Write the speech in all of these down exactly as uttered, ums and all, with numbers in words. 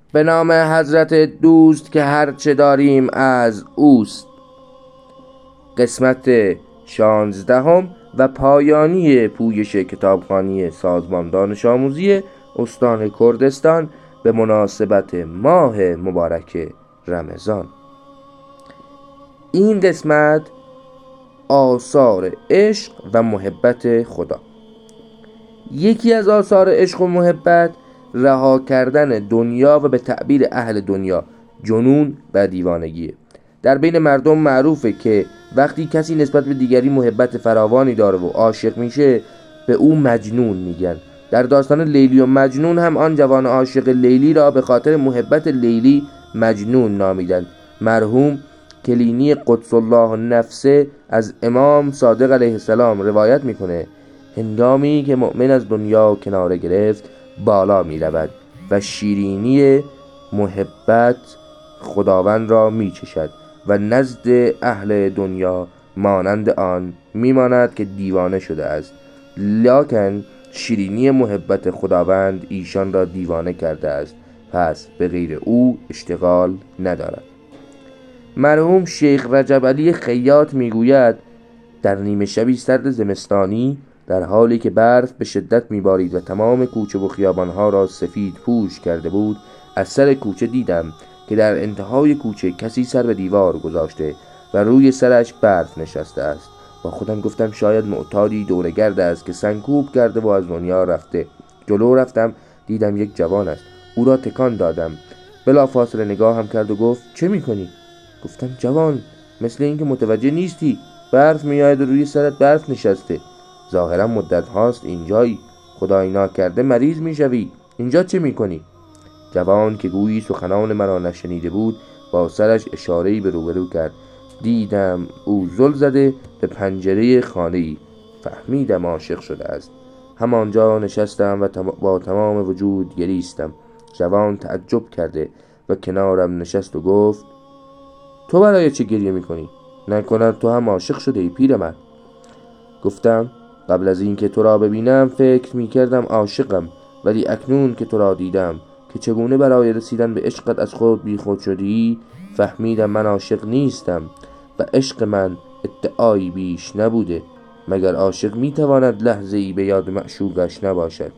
به نام حضرت دوست که هرچه داریم از اوست. قسمت شانزدهم و پایانی پویش کتابخوانی سازمان دانش آموزی استان کردستان به مناسبت ماه مبارک رمضان. این قسمت آثار عشق و محبت خدا. یکی از آثار عشق و محبت رها کردن دنیا و به تعبیر اهل دنیا جنون و دیوانگیه. در بین مردم معروفه که وقتی کسی نسبت به دیگری محبت فراوانی داره و عاشق میشه به او مجنون میگن. در داستان لیلی و مجنون هم آن جوان عاشق لیلی را به خاطر محبت لیلی مجنون نامیدند. مرحوم کلینی قدس الله نفسه از امام صادق علیه السلام روایت میکنه هنگامی که مؤمن از دنیا کناره گرفت بالا می رود و شیرینی محبت خداوند را می چشد و نزد اهل دنیا مانند آن می ماند که دیوانه شده است، لکن شیرینی محبت خداوند ایشان را دیوانه کرده است، پس به غیر او اشتغال ندارد. مرحوم شیخ رجب علی خیاط می گوید در نیمه شبی سرد زمستانی در حالی که برف به شدت میبارید و تمام کوچه و خیابانها را سفید پوش کرده بود، از سر کوچه دیدم که در انتهای کوچه کسی سر به دیوار گذاشته و روی سرش برف نشسته است. با خودم گفتم شاید معتادی دورگرد است که سنکوب کرده و از دنیا رفته. جلو رفتم، دیدم یک جوان است. او را تکان دادم. بلافاصله نگاه هم کرد و گفت چه میکنی؟ گفتم جوان، مثل اینکه متوجه نیستی، برف میآید و روی سرت برف نشسته. ظاهرا مدت هاست اینجایی، خدای ناکرده مریض میشوی، اینجا چه میکنی؟ جوان که گویی سخنان مرا نشنیده بود با سرش اشاره‌ای به روبرو کرد. دیدم او زل زده به پنجره خانه‌ای. فهمیدم عاشق شده است. همانجا نشستم و با تمام وجود گریستم. جوان تعجب کرده و کنارم نشست و گفت تو برای چه گریه میکنی؟ نکند تو هم عاشق شده ای پیرمرد؟ گفتم قبل از این که تو را ببینم فکر می کردم عاشقم، ولی اکنون که تو را دیدم که چگونه برای رسیدن به عشقت از خود بی خود شدی، فهمیدم من عاشق نیستم و عشق من ادعایی بیش نبوده. مگر عاشق می تواند لحظه ای به یاد معشوقش نباشد؟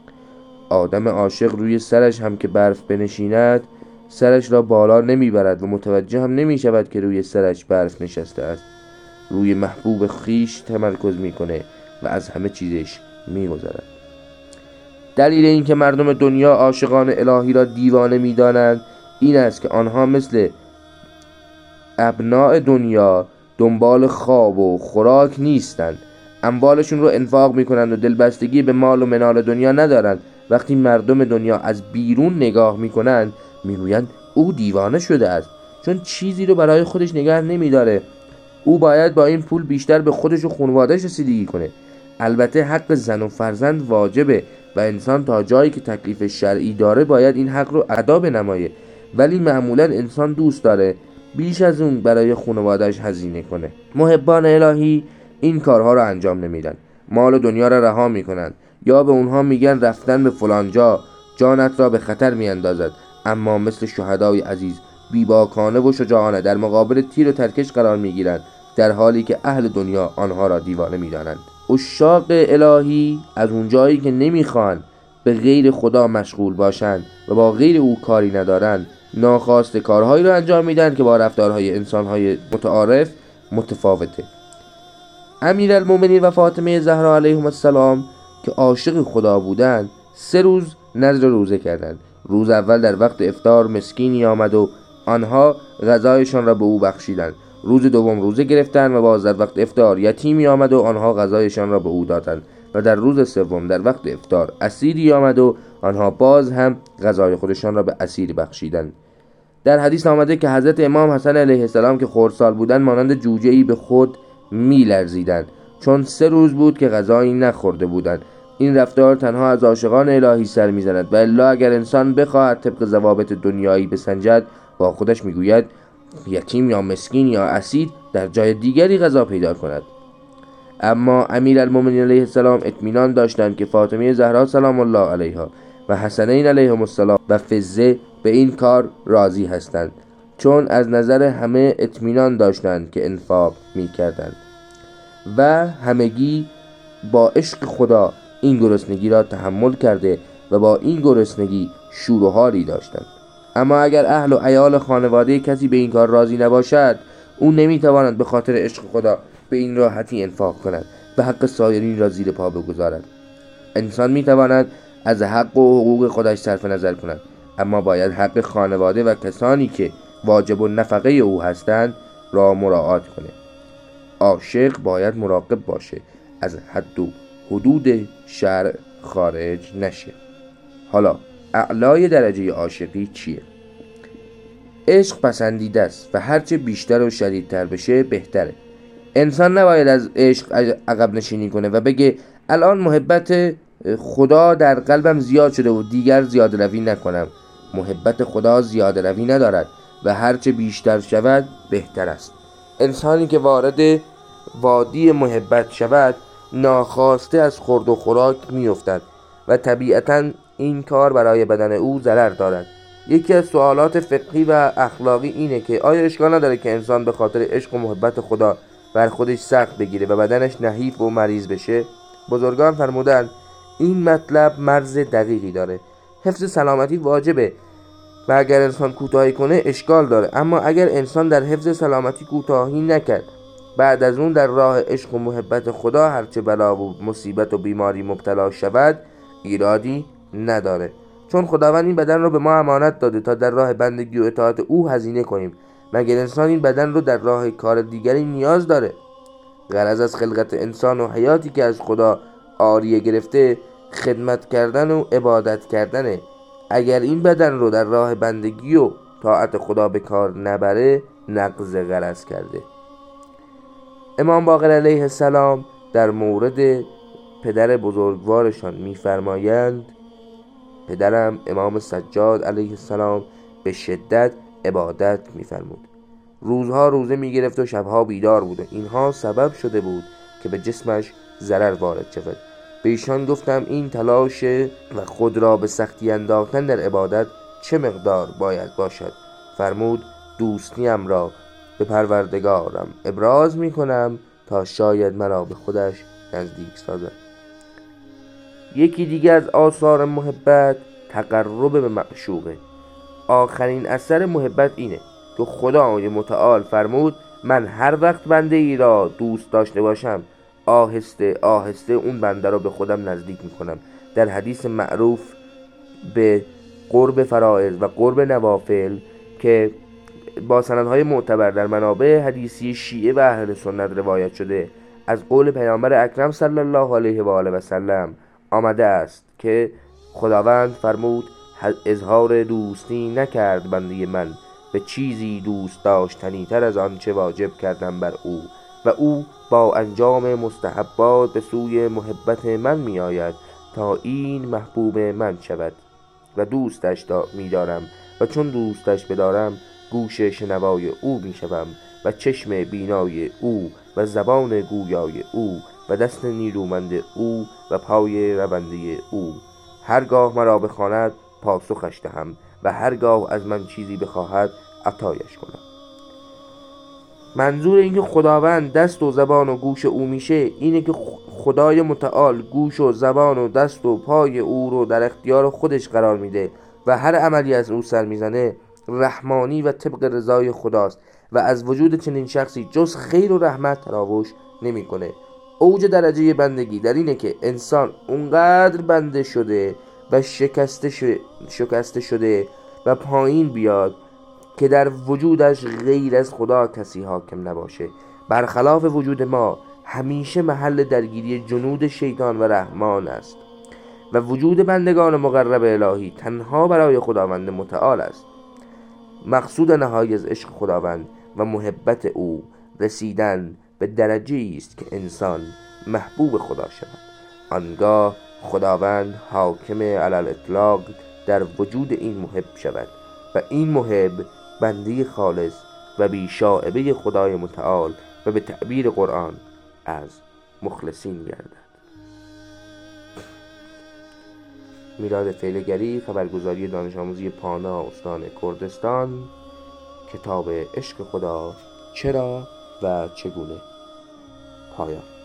آدم عاشق روی سرش هم که برف بنشیند سرش را بالا نمی برد و متوجه هم نمی شود که روی سرش برف نشسته است. روی محبوب خیش تمرکز میکنه و از همه چیزش میگذرد. دلیل این که مردم دنیا عاشقان الهی را دیوانه میدانند این است که آنها مثل ابناء دنیا دنبال خواب و خوراک نیستند. اموالشون رو انفاق میکنند و دلبستگی به مال و منال دنیا ندارند. وقتی مردم دنیا از بیرون نگاه میکنند میگویند او دیوانه شده است، چون چیزی رو برای خودش نگه نمیداره. او باید با این پول بیشتر به خودش و خانواده‌اش رسیدگی کنه. البته حق زن و فرزند واجبه و انسان تا جایی که تکلیف شرعی داره باید این حق رو ادا بنمایه، ولی معمولا انسان دوست داره بیش از اون برای خانواده‌اش هزینه کنه. محبان الهی این کارها رو انجام نمیدن. مال و دنیا را رها میکنن یا به اونها میگن رفتن به فلان جا جانت را به خطر میاندازد، اما مثل شهدای عزیز بیباکانه و شجاعانه در مقابل تیر و ترکش قرار میگیرند، در حالی که اهل دنیا آنها را دیوانه میدانند. عشاق الهی از اونجایی که نمیخوان به غیر خدا مشغول باشند و با غیر او کاری ندارند، ناخواسته کارهایی را انجام میدن که با رفتارهای انسانهای متعارف متفاوته. امیرالمومنین و فاطمه زهرا علیهم السلام که عاشق خدا بودند سه روز نذر روزه کردند. روز اول در وقت افطار مسکینی آمد و آنها غذایشان را به او بخشیدند. روز دوم روزه گرفتند و باز در وقت افطار یتیمی آمد و آنها غذایشان را به او دادند. و در روز سوم در وقت افطار اسیری آمد و آنها باز هم غذای خودشان را به اسیر بخشیدند. در حدیث آمده که حضرت امام حسن علیه السلام که خردسال بودند مانند جوجه‌ای به خود می‌لرزیدند، چون سه روز بود که غذایی نخورده بودند. این رفتار تنها از عاشقان الهی سر می‌زند و الا اگر انسان بخواهد طبق ضوابط دنیایی بسنجد با خودش میگوید یتیم یا مسکین یا اسیر در جای دیگری غذا پیدا کند. اما امیرالمومنین علیه السلام اطمینان داشتند که فاطمه زهرا سلام الله علیها و حسنین علیهم السلام و فضه به این کار راضی هستند، چون از نظر همه اطمینان داشتند که انفاق می کردند و همگی با عشق خدا این گرسنگی را تحمل کرده و با این گرسنگی شور و حالی داشتند. اما اگر اهل و عیال خانواده کسی به این کار راضی نباشد، او نمیتواند به خاطر عشق خدا به این راحتی انفاق کند و حق سایرین را زیر پا بگذارد. انسان میتواند از حق و حقوق خودش صرف نظر کند، اما باید حق خانواده و کسانی که واجب النفقه او هستند را مراعات کنه. عاشق باید مراقب باشه از حد و حدود شرع خارج نشه. حالا اعلای درجه عاشقی چیه؟ عشق پسندیده است و هرچه بیشتر و شدیدتر بشه بهتره. انسان نباید از عشق عقب نشینی کنه و بگه الان محبت خدا در قلبم زیاد شده و دیگر زیاده روی نکنم. محبت خدا زیاده روی ندارد و هرچه بیشتر شود بهتر است. انسانی که وارد وادی محبت شود ناخواسته از خورد و خوراک میافتد و طبیعتاً این کار برای بدن او ضرر دارد. یکی از سوالات فقهی و اخلاقی اینه که آیا اشکال نداره که انسان به خاطر عشق و محبت خدا بر خودش سخت بگیره و بدنش نحیف و مریض بشه؟ بزرگان فرمودن این مطلب مرز دقیقی داره. حفظ سلامتی واجبه و اگر انسان کوتاهی کنه اشکال داره، اما اگر انسان در حفظ سلامتی کوتاهی نکرد، بعد از اون در راه عشق و محبت خدا هرچه بلا و مصیبت و بیماری مبتلا شود ایرادی نداره، چون خداوند این بدن رو به ما امانت داده تا در راه بندگی و اطاعت او هزینه کنیم. مگر انسان این بدن رو در راه کار دیگری نیاز داره؟ غرض از خلقت انسان و حیاتی که از خدا عاریه گرفته خدمت کردن و عبادت کردنه. اگر این بدن رو در راه بندگی و طاعت خدا به کار نبره نقض غرض کرده. امام باقر علیه السلام در مورد پدر بزرگوارشان می‌فرمایند پدرم امام سجاد علیه السلام به شدت عبادت می‌فرمود. روزها روزه می‌گرفت و شبها بیدار بود و اینها سبب شده بود که به جسمش ضرر وارد شود. به ایشان گفتم این تلاش و خود را به سختی انداختن در عبادت چه مقدار باید باشد؟ فرمود دوستیم را به پروردگارم ابراز می‌کنم تا شاید مرا به خودش نزدیک سازد. یکی دیگه از آثار محبت تقرب به معشوقه. آخرین اثر محبت اینه که خدای متعال فرمود من هر وقت بنده ای را دوست داشته باشم آهسته آهسته اون بنده را به خودم نزدیک میکنم. در حدیث معروف به قرب فرائض و قرب نوافل که با سندهای معتبر در منابع حدیثی شیعه و اهل سنت روایت شده از قول پیامبر اکرم صلی الله علیه و آله و سلم آمده است که خداوند فرمود اظهار دوستی نکرد بنده من به چیزی دوست داشتنی تر از آنچه واجب کردم بر او و او با انجام مستحبات به سوی محبت من می آید تا این محبوب من شود و دوستش می دارم و چون دوستش بدارم گوش شنوای او می شوم و چشم بینای او و زبان گویای او و دست نیرومند او و پای رونده او. هرگاه مرا بخواند پاسخش دهم و هرگاه از من چیزی بخواهد عطایش کنم. منظور اینکه خداوند دست و زبان و گوش او میشه اینه که خدای متعال گوش و زبان و دست و پای او رو در اختیار خودش قرار میده و هر عملی از او سر میزنه رحمانی و طبق رضای خداست و از وجود چنین شخصی جز خیر و رحمت تراوش نمیکنه. اوج درجه بندگی در اینه که انسان اونقدر بنده شده و شکسته, شکسته شده و پایین بیاد که در وجودش غیر از خدا کسی حاکم نباشه. برخلاف وجود ما همیشه محل درگیری جنود شیطان و رحمان است و وجود بندگان مقرب الهی تنها برای خداوند متعال است. مقصود نهایی از عشق خداوند و محبت او رسیدن به درجه‌ای است که انسان محبوب خدا شود. آنگاه خداوند حاکم علی الاطلاق در وجود این محب شود و این محب بنده خالص و بی شائبه خدای متعال و به تعبیر قرآن از مخلصین گردد. میلاد فعلگری، خبرگزاری دانش آموزی پانا، استان کردستان. کتاب عشق خدا، چرا و چگونه. پایان.